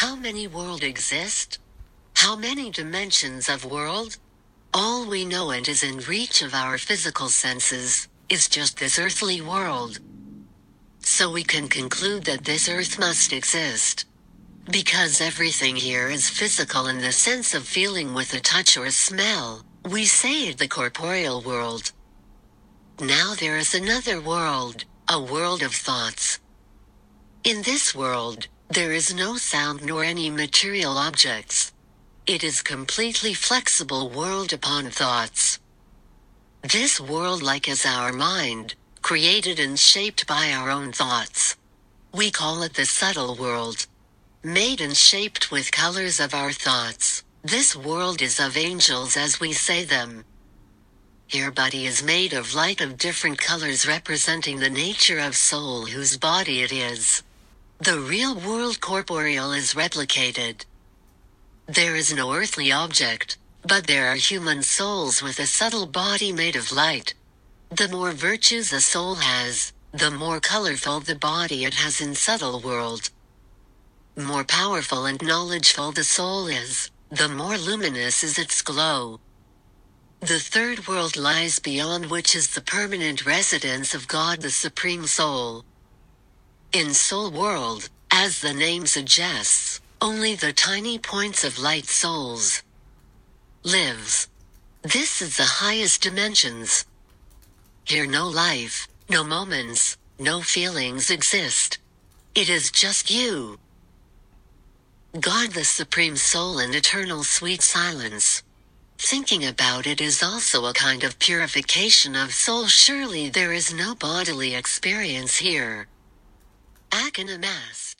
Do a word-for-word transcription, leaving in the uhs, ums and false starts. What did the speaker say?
How many worlds exist? How many dimensions of world? All we know and is in reach of our physical senses is just this earthly world. So we can conclude that this earth must exist. Because everything here is physical in the sense of feeling with a touch or a smell, we say it the corporeal world. Now there is another world, a world of thoughts. In this world, there is no sound nor any material objects. It is completely flexible world upon thoughts. This world like is our mind, created and shaped by our own thoughts. We call it the subtle world. Made and shaped with colors of our thoughts, this world is of angels as we say them. Your body is made of light of different colors representing the nature of soul whose body it is. The real world corporeal is replicated. There is no earthly object, but there are human souls with a subtle body made of light. The more virtues a soul has, the more colorful the body it has in subtle world. More powerful and knowledgeful the soul is, the more luminous is its glow. The third world lies beyond, which is the permanent residence of God the Supreme Soul. In soul world, as the name suggests, only the tiny points of light souls lives. This is the highest dimensions. Here no life, no moments, no feelings exist. It is just you, God the Supreme Soul in eternal sweet silence. Thinking about it is also a kind of purification of soul. Surely there is no bodily experience here. Akana Mass.